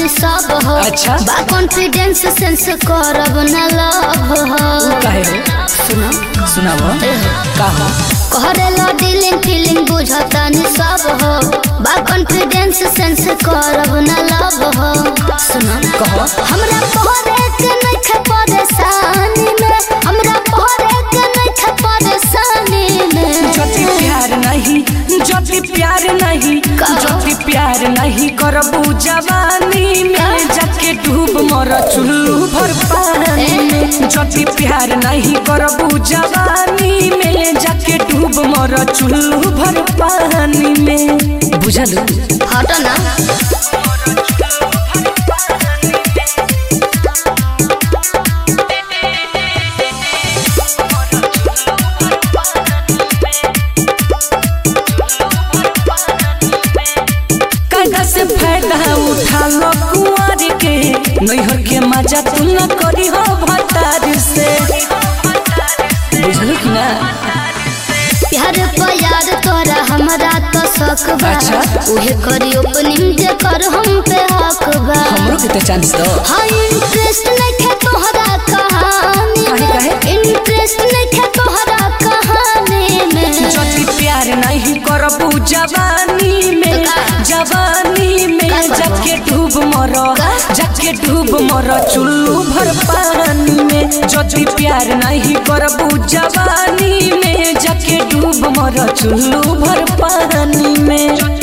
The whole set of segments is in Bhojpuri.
तनी सब हो। अच्छा बा कॉन्फिडेंस सेंस करब न लव हो। काहे हो सुनो सुनाओ का हो कहरेला डीलिंग फीलिंग बुझतानी सब हो। बा कॉन्फिडेंस सेंस करब न लव हो। सुनो कहो हमरा पहरे के नहीं खे परेशानी में, हमरा पहरे के नहीं खे परेशानी में। जति प्यार नहीं जति प्यार नहीं करबू जवानी में जाके डूब मर चुल्लू भर पानी में। जति प्यार नहीं करबू जवानी में जाके डूब मर चुल्लू भर पानी में। बुझलू हटो ना से फायदा उठा लो कुंवर के नैहर के मजा तू न करी हो भतार से। बुझलू कि ना प्यार प्यार तोरा हमरा तो शक बा। अच्छा उहे करी ओपनिंग जे कर हम पे हक बा। हमरो के तो चांस दो। हां इंटरेस्ट नहीं खे तोहरा कहानी में। काहे इंटरेस्ट नहीं खे तोहरा कहानी में। जति प्यार नहीं करबू जवानी में जाके डूब मरो चुल्लू भर पानी में। जति प्यार नहीं करबू जवानी में जाके डूब मरो चुल्लू भर पानी में।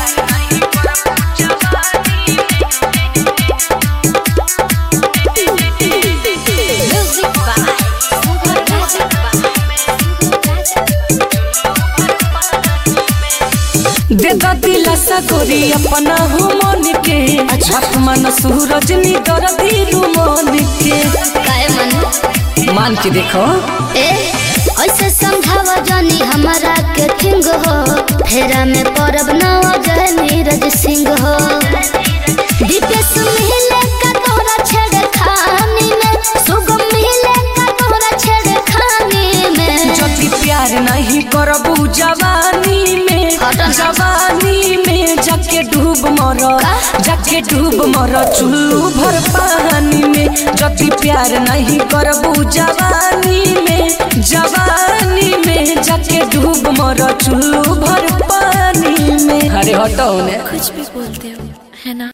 देदा दिलासा गोरी अपना हो मन के। अच्छा मन सूरज नी दर्दी रू मन के। काहे मन मान के देखो ए ऐसे समझावा जानी हमारा के थिंग हो। फेरा में परब न अजय नीरज सिंह हो। दीपेश मिले का तोरा छेड़ खानी में। सुगम मिले का तोरा छेड़ खानी में। जति प्यार नहीं करबू जवानी में जाके डूब मरो चुल्लू भर पानी में। जति प्यार नहीं करबू जवानी में जाके डूब मरो चुल्लू भर पानी में। अरे हटो ने कुछ भी बोलते हो है ना।